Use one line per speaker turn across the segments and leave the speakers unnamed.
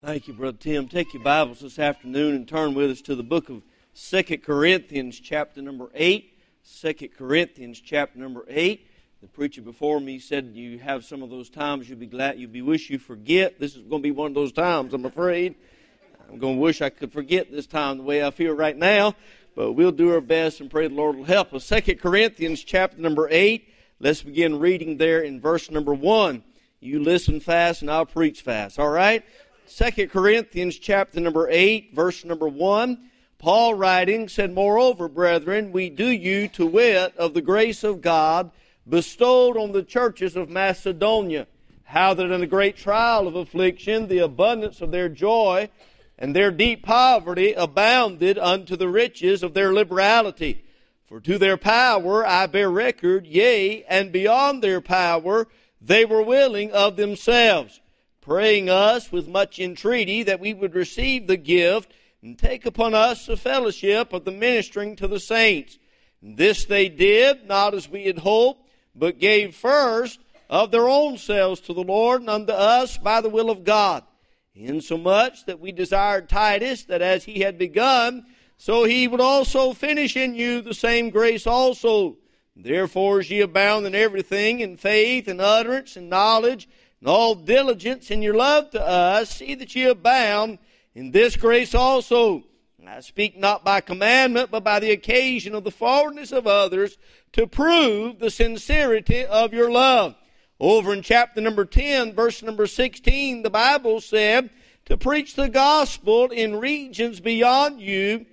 Thank you, Brother Tim. Take your Bibles this afternoon and turn with us to the book of 2 Corinthians, chapter number 8. 2 Corinthians, chapter number 8. The preacher before me said you have some of those times you'll wish you forget. This is going to be one of those times, I'm afraid. I'm going to wish I could forget this time the way I feel right now, but we'll do our best and pray the Lord will help us. 2 Corinthians, chapter number 8. Let's begin reading there in verse number 1. You listen fast and I'll preach fast, all right? 2 Corinthians chapter number 8, verse number 1, Paul writing said, "Moreover, brethren, we do you to wit of the grace of God bestowed on the churches of Macedonia, how that in a great trial of affliction the abundance of their joy and their deep poverty abounded unto the riches of their liberality. For to their power I bear record, yea, and beyond their power they were willing of themselves, praying us with much entreaty that we would receive the gift and take upon us the fellowship of the ministering to the saints. And this they did, not as we had hoped, but gave first of their own selves to the Lord and unto us by the will of God, insomuch that we desired Titus, that as he had begun, so he would also finish in you the same grace also. Therefore as ye abound in everything, in faith and utterance and knowledge, and all diligence in your love to us, see that ye abound in this grace also. I speak not by commandment, but by the occasion of the forwardness of others, to prove the sincerity of your love." Over in chapter number 10, verse number 16, the Bible said, "To preach the gospel in regions beyond you,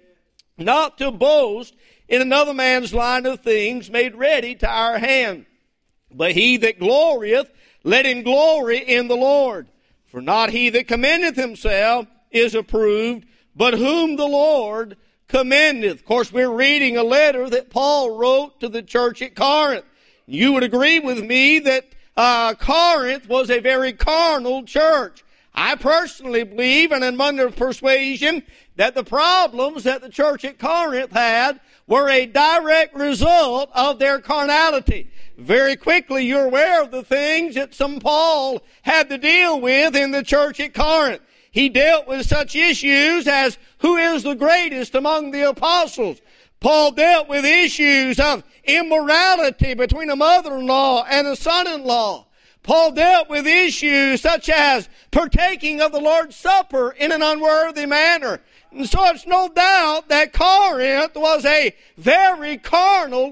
not to boast in another man's line of things made ready to our hand. But he that glorieth, let him glory in the Lord. For not he that commendeth himself is approved, but whom the Lord commendeth." Of course, we're reading a letter that Paul wrote to the church at Corinth. You would agree with me that Corinth was a very carnal church. I personally believe, and I'm under persuasion, that the problems that the church at Corinth had were a direct result of their carnality. Very quickly, you're aware of the things that Paul had to deal with in the church at Corinth. He dealt with such issues as who is the greatest among the apostles. Paul dealt with issues of immorality between a mother-in-law and a son-in-law. Paul dealt with issues such as partaking of the Lord's Supper in an unworthy manner. And so it's no doubt that Corinth was a very carnal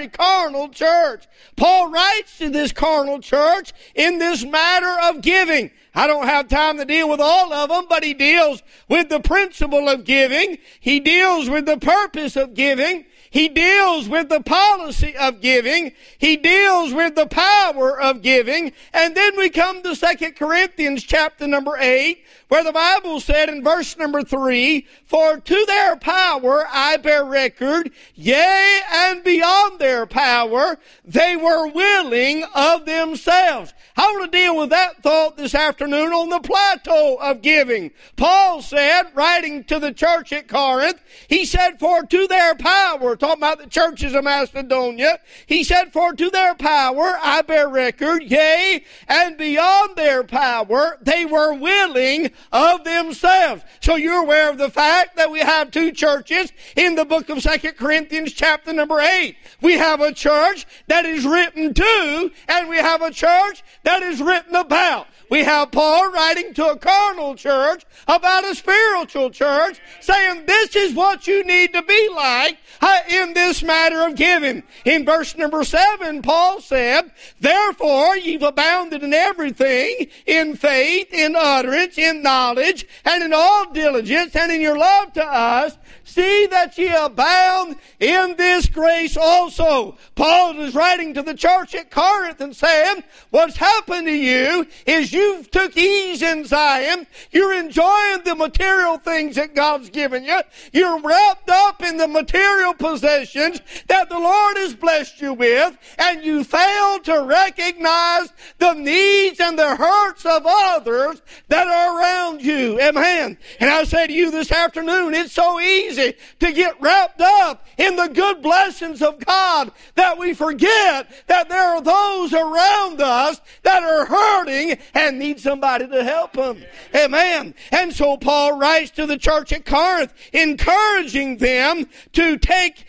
church. Paul writes to this carnal church in this matter of giving. I don't have time to deal with all of them, but he deals with the principle of giving. He deals with the purpose of giving. He deals with the policy of giving. He deals with the power of giving. And then we come to 2 Corinthians chapter number 8, where the Bible said in verse number 3, "For to their power I bear record, yea, and beyond their power they were willing of themselves." I want to deal with that thought this afternoon on the plateau of giving. Paul said, writing to the church at Corinth, he said, "For to their power," talking about the churches of Macedonia, he said, "For to their power I bear record, yea, and beyond their power they were willing of themselves." So you're aware of the fact that we have two churches in the book of 2 Corinthians chapter number 8. We have a church that is written to, and we have a church that is written about. We have Paul writing to a carnal church about a spiritual church, saying this is what you need to be like in this matter of giving. In verse number 7, Paul said, "Therefore you've abounded in everything, in faith, in utterance, in knowledge, and in all diligence, and in your love to us. See that ye abound in this grace also." Paul is writing to the church at Corinth and saying, what's happened to you is you've took ease in Zion. You're enjoying the material things that God's given you. You're wrapped up in the material possessions that the Lord has blessed you with, and you fail to recognize the needs and the hurts of others that are around you.
Amen. And I say to you this afternoon, it's so easy to get wrapped up in the good blessings of God that we forget that there are those around us that are hurting and need somebody to help them. Amen. And so Paul writes to the church at Corinth, encouraging them to take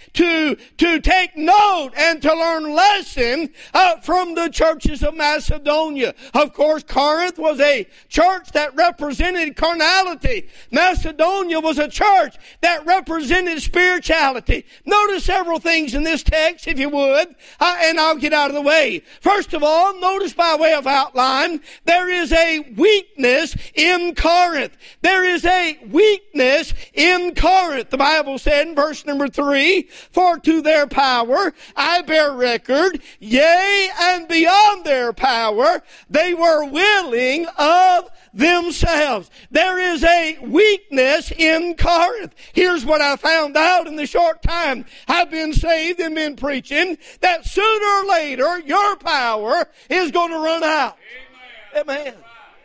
note and to learn lesson from the churches of Macedonia. Of course, Corinth was a church that represented carnality. Macedonia was a church that represented spirituality. Notice several things in this text, if you would, and I'll get out of the way. First of all, notice by way of outline, there is a weakness in Corinth. There is a weakness in Corinth. The Bible said in verse number 3, for to their power I bear record, yea, and beyond their power they were willing of themselves. There is a weakness in Corinth. Here's what I found out in the short time I've been saved and been preaching, that sooner or later your power is going to run out. Amen.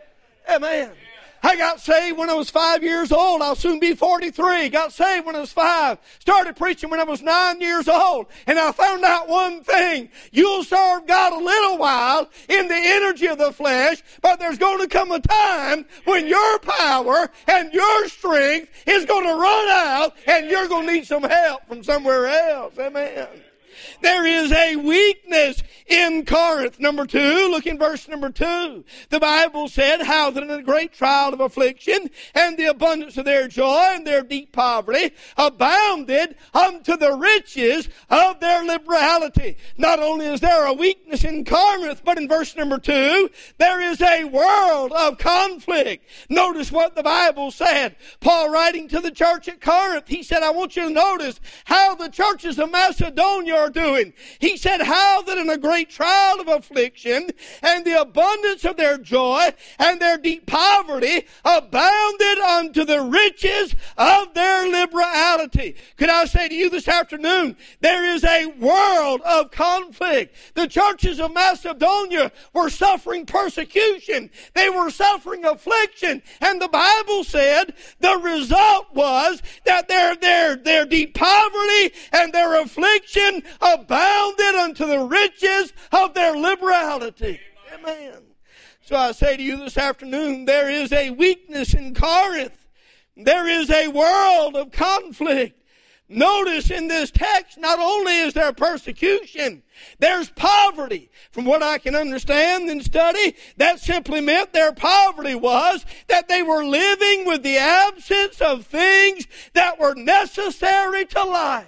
Amen. I got saved when I was 5 years old. I'll soon be 43. Got saved when I was 5. Started preaching when I was 9 years old. And I found out one thing. You'll serve God a little while in the energy of the flesh, but there's going to come a time when your power and your strength is going to run out and you're going to need some help from somewhere else. Amen. There is a weakness in Corinth. Number 2, look in verse number 2. The Bible said, how that in a great trial of affliction and the abundance of their joy and their deep poverty abounded unto the riches of their liberality. Not only is there a weakness in Corinth, but in verse number 2, there is a world of conflict. Notice what the Bible said. Paul writing to the church at Corinth, he said, I want you to notice how the churches of Macedonia are doing. He said, how that in a great trial of affliction and the abundance of their joy and their deep poverty abounded unto the riches of their liberality. Could I say to you this afternoon, there is a world of conflict. The churches of Macedonia were suffering persecution. They were suffering affliction. And the Bible said the result was that their deep poverty and their affliction abounded unto the riches of their liberality. Amen. So I say to you this afternoon, there is a weakness in Corinth. There is a world of conflict. Notice in this text, not only is there persecution, there's poverty. From what I can understand and study, that simply meant their poverty was that they were living with the absence of things that were necessary to life.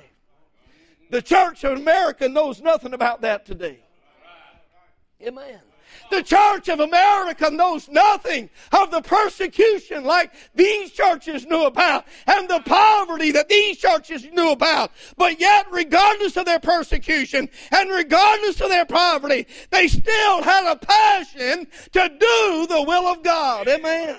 The church of America knows nothing about that today. Amen. The church of America knows nothing of the persecution like these churches knew about and the poverty that these churches knew about. But yet, regardless of their persecution and regardless of their poverty, they still had a passion to do the will of God. Amen.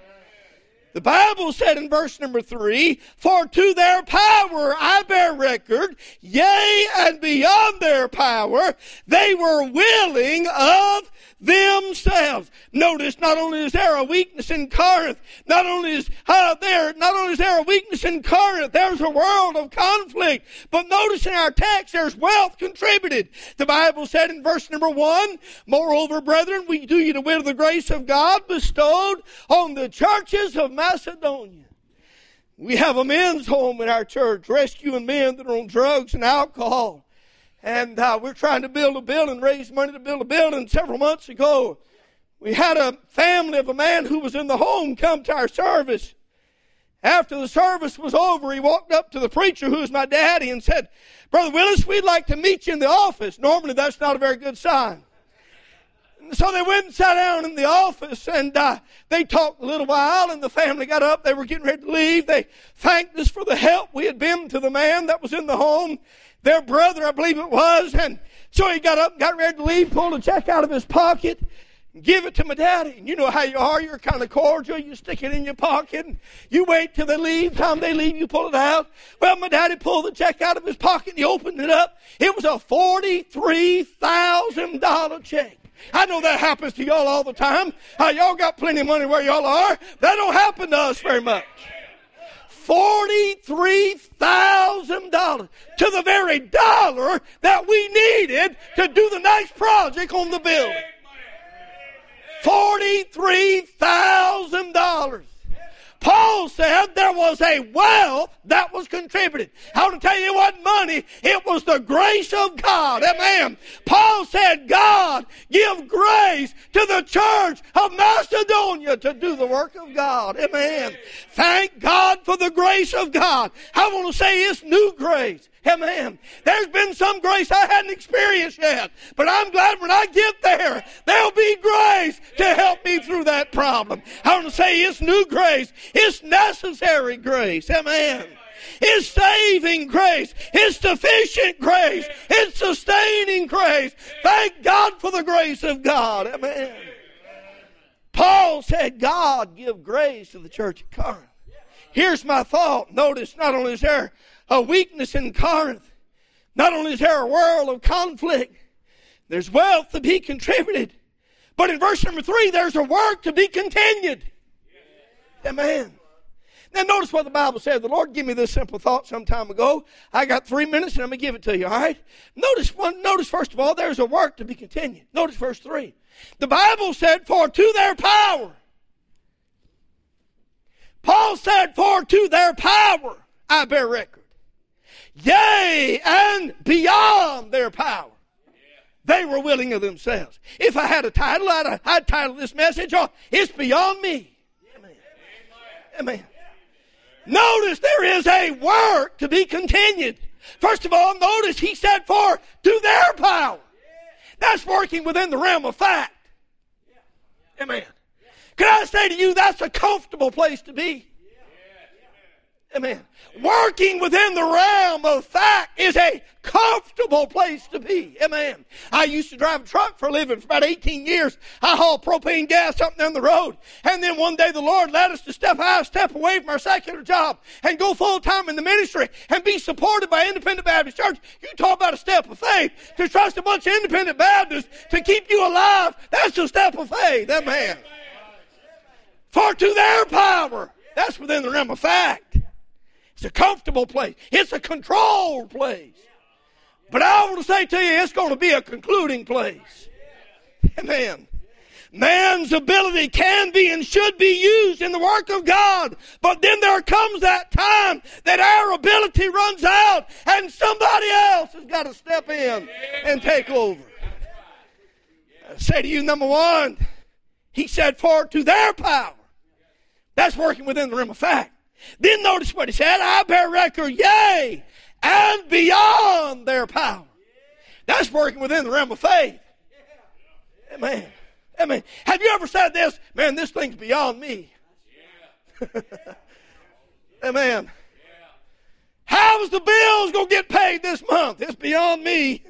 The Bible said in verse number 3, for to their power I bear record, yea, and beyond their power, they were willing of themselves. Notice, not only is there a weakness in Corinth, not only is there a weakness in Corinth, there's a world of conflict. But notice in our text, there's wealth contributed. The Bible said in verse number 1, moreover, brethren, we do you to wit of the grace of God bestowed on the churches of Macedonia. We have a men's home in our church, rescuing men that are on drugs and alcohol. And we're trying to build a building, raise money to build a building. Several months ago, we had a family of a man who was in the home come to our service. After the service was over, he walked up to the preacher, who was my daddy, and said, Brother Willis, we'd like to meet you in the office. Normally, that's not a very good sign. So they went and sat down in the office, and they talked a little while, and the family got up. They were getting ready to leave. They thanked us for the help we had been to the man that was in the home, their brother, I believe it was. And so he got up and got ready to leave, pulled a check out of his pocket, and give it to my daddy. And you know how you are. You're kind of cordial. You stick it in your pocket, and you wait till they leave. Time they leave, you pull it out. Well, my daddy pulled the check out of his pocket, and he opened it up. It was a $43,000 check. I know that happens to y'all all the time. Y'all got plenty of money where y'all are. That don't happen to us very much. $43,000 to the very dollar that we needed to do the next project on the building. $43,000. Paul said there was a wealth that was contributed. I want to tell you, it wasn't money. It was the grace of God. Amen. Paul said, God, give grace to the church of Macedonia to do the work of God. Amen. Thank God for the grace of God. I want to say it's new grace. Amen. There's been some grace I hadn't experienced yet, but I'm glad when I get there, there'll be grace to help me through that problem. I want to say it's new grace. It's necessary grace. Amen. It's saving grace. It's sufficient grace. It's sustaining grace. Thank God for the grace of God. Amen. Paul said, God, give grace to the church at Corinth. Here's my thought. Notice, not only is there a weakness in Corinth, not only is there a world of conflict, there's wealth to be contributed, but in verse number 3, there's a work to be continued. Amen. Now notice what the Bible said. The Lord gave me this simple thought some time ago. I got 3 minutes and I'm going to give it to you, all right? Notice first of all, there's a work to be continued. Notice verse 3. The Bible said, for to their power. Paul said, for to their power I bear record. Yea, and beyond their power. They were willing of themselves. If I had a title, I'd title this message, It's Beyond Me. Amen. Amen. Notice there is a work to be continued. First of all, notice he said for to their power. That's working within the realm of fact. Amen. Can I say to you, that's a comfortable place to be? Amen. Working within the realm of fact is a comfortable place to be. Amen. I used to drive a truck for a living for about 18 years. I hauled propane gas up and down the road. And then one day the Lord led us to step away from our secular job and go full time in the ministry and be supported by Independent Baptist Church. You talk about a step of faith. To trust a bunch of Independent Baptists to keep you alive, that's a step of faith. Amen. For to their power, that's within the realm of fact. It's a comfortable place. It's a controlled place. But I want to say to you, it's going to be a concluding place. Amen. Man's ability can be and should be used in the work of God. But then there comes that time that our ability runs out and somebody else has got to step in and take over. I say to you, number one, he said, for to their power. That's working within the realm of fact. Then notice what he said, I bear record, yea, and beyond their power. That's working within the realm of faith. Amen. Amen. Have you ever said this? Man, this thing's beyond me. Amen. How's the bills going to get paid this month? It's beyond me.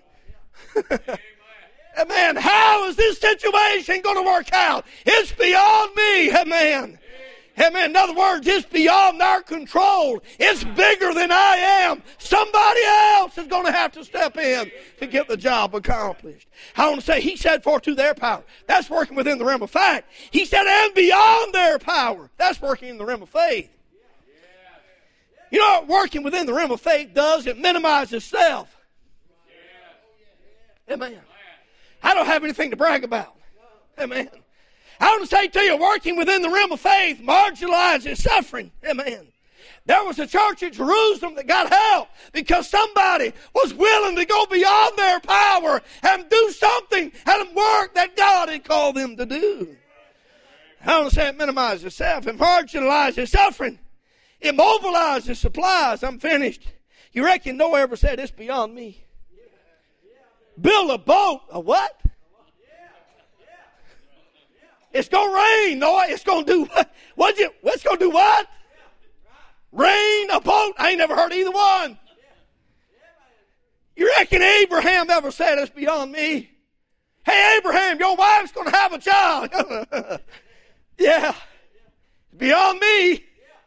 Amen. How is this situation going to work out? It's beyond me. Amen. Amen. In other words, it's beyond our control. It's bigger than I am. Somebody else is going to have to step in to get the job accomplished. I want to say, he said, for to their power. That's working within the realm of fact. He said, and beyond their power. That's working in the realm of faith. You know what working within the realm of faith does? It minimizes self. Amen. I don't have anything to brag about. Amen. I want to say to you, working within the realm of faith marginalizes suffering. Amen. There was a church in Jerusalem that got help because somebody was willing to go beyond their power and do something and work that God had called them to do. I want to say it minimizes self. It marginalizes suffering. It mobilizes supplies. I'm finished. You reckon Noah ever said, it's beyond me? Build a boat. A what? It's going to rain, Noah. It's going to do what? What's going to do what? Rain, a boat. I ain't never heard either one. You reckon Abraham ever said it's beyond me? Hey, Abraham, your wife's going to have a child. Yeah. Beyond me.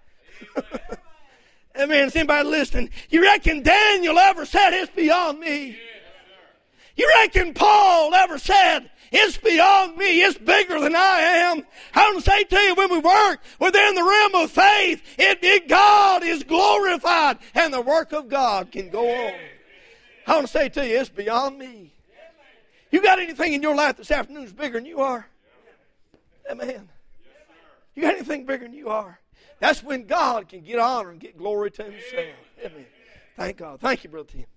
Amen. Is anybody listening? You reckon Daniel ever said it's beyond me? You reckon Paul ever said It's beyond me. It's bigger than I am. I want to say to you, when we work within the realm of faith, God is glorified and the work of God can go on. I want to say to you, it's beyond me. You got anything in your life this afternoon that's bigger than you are? Amen. You got anything bigger than you are? That's when God can get honor and get glory to himself. Amen. Thank God. Thank you, Brother Tim.